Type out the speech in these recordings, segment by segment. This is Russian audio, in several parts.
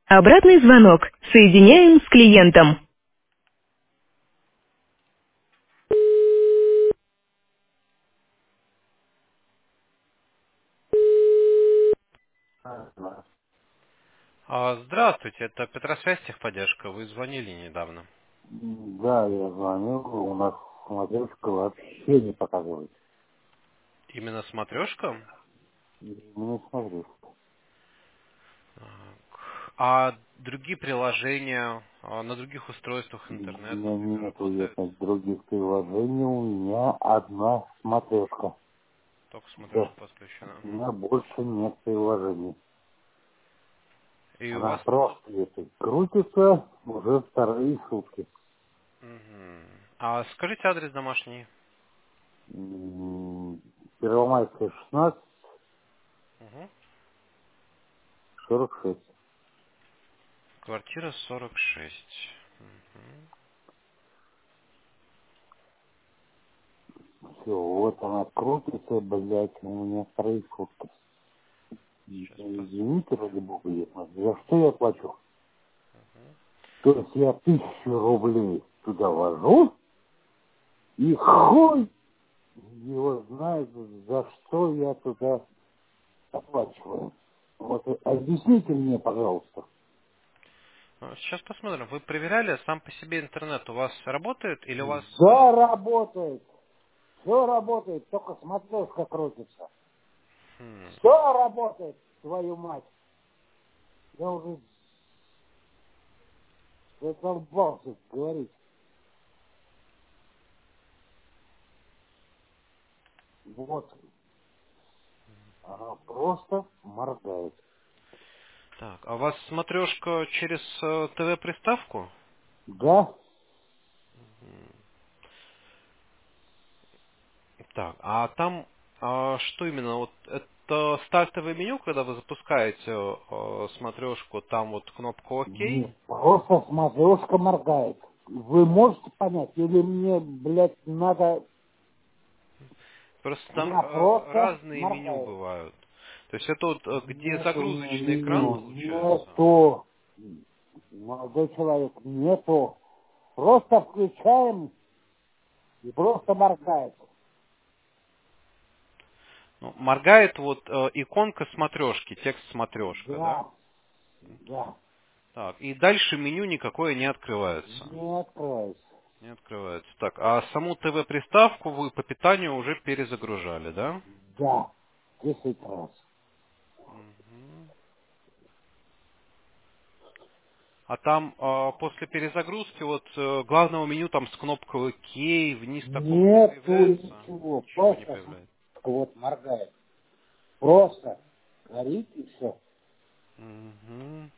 Обратный звонок. Соединяем с клиентом. Здравствуйте, это Петросвязь техподдержка. Вы звонили недавно. Да, я звонил, у нас смотрешка вообще не показывает. Именно смотрешка? Не смотрю. А другие приложения на других устройствах У интернет, меня например, нету работает? других приложений, у меня одна смотрешка. Только Все, смотрешка подключена. у меня больше нет приложений. И у Она вас... просто это крутится уже вторые сутки. Мгм. А скажите адрес домашний. Первомайская 16, Угу. 46. Квартира 46. Мгм. Все, вот она крутится, блядь, у меня вторые сутки. Сейчас пос... Извините, ради бога, за что я плачу? То есть я 1000 рублей туда вожу, и хуй его знает, за что я туда оплачиваю. Вот объясните мне, пожалуйста. Сейчас посмотрим. Вы проверяли сам по себе интернет? У вас работает или у вас... Да, работает. Все работает, только смотрешка крутится. Хм. Все работает, твою мать. Я уже задолбался говорить. Вот, она просто моргает. Так, а у вас смотрешка через ТВ-приставку? Да? Так, а там что именно? Вот это стартовое меню, когда вы запускаете смотрешку, там вот кнопка ОК. Нет, просто смотрешка моргает. Вы можете понять? Или мне, блядь, надо... Просто там Она просто разные меню моргает. бывают. То есть это вот где Нету у меня загрузочный экран меню. получается. Нету. Молодой человек, нету. Просто включаем и просто моргает. Ну, моргает вот иконка смотрешки, текст смотрешка, да? Да, да. Так, и дальше меню никакое не открывается. Не откроется. Не открывается. Так, а саму ТВ-приставку вы по питанию уже перезагружали, да? Да, 10 раз. Мгм. А там после перезагрузки вот главного меню там с кнопкой ОК вниз такого не Нету появляется? ничего. Ничего не Просто появляется. смотрешка вот моргает. Просто горит и все. Мгм.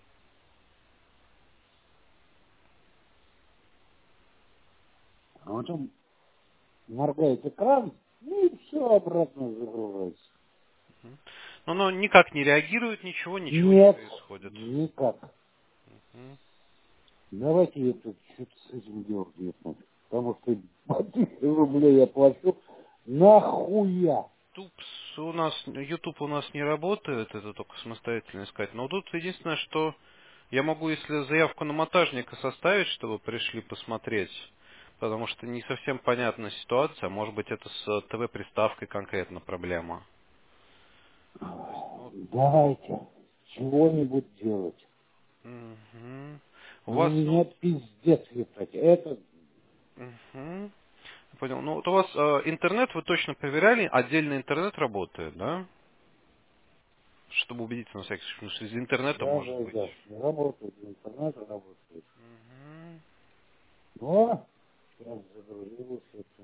А потом моргает экран, и все обратно загружается. Но оно никак не реагирует, ничего не Нет, происходит. никак. Мгм. Давайте я тут что-то с этим делать нет. Потому что по 1000 рублей я плачу. Нахуя? Тупс у нас, YouTube у нас не работает, это только самостоятельно искать. Но тут единственное, что я могу, если заявку на монтажника составить, чтобы пришли посмотреть, потому что не совсем понятна ситуация, может быть это с ТВ-приставкой конкретно проблема. То есть, ну, Давайте чего-нибудь делать. мгм. У Ну, у вас, ну, меня пиздец, ебать. Это, мгм. Понял. Ну, вот у вас интернет, вы точно проверяли, отдельный интернет работает, да? Чтобы убедиться на всякий случай, потому что из интернета да, может да, быть. да, работает, интернет работает. Мгм. Но, сейчас загрузилось это.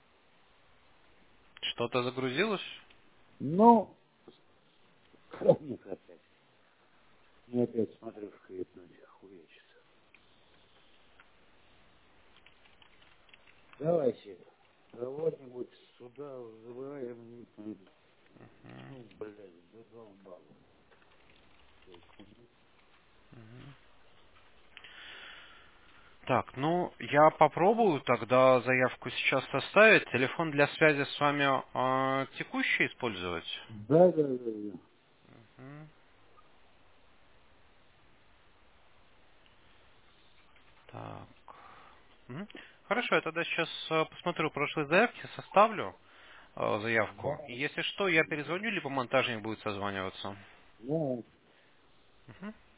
Что-то загрузилось? Ну, не опять. Не опять смотрю, что это хуячится. Давайте кого-нибудь сюда вызываем, не пойду. Ну, блядь, задолбал. Так, ну, я попробую тогда заявку сейчас составить. Телефон для связи с вами текущий использовать? Да, да, да, да. Мгм. Мгм. Хорошо, я тогда сейчас посмотрю прошлые заявки, составлю заявку. И если что, я перезвоню, либо монтажник будет созваниваться. Да. Мгм.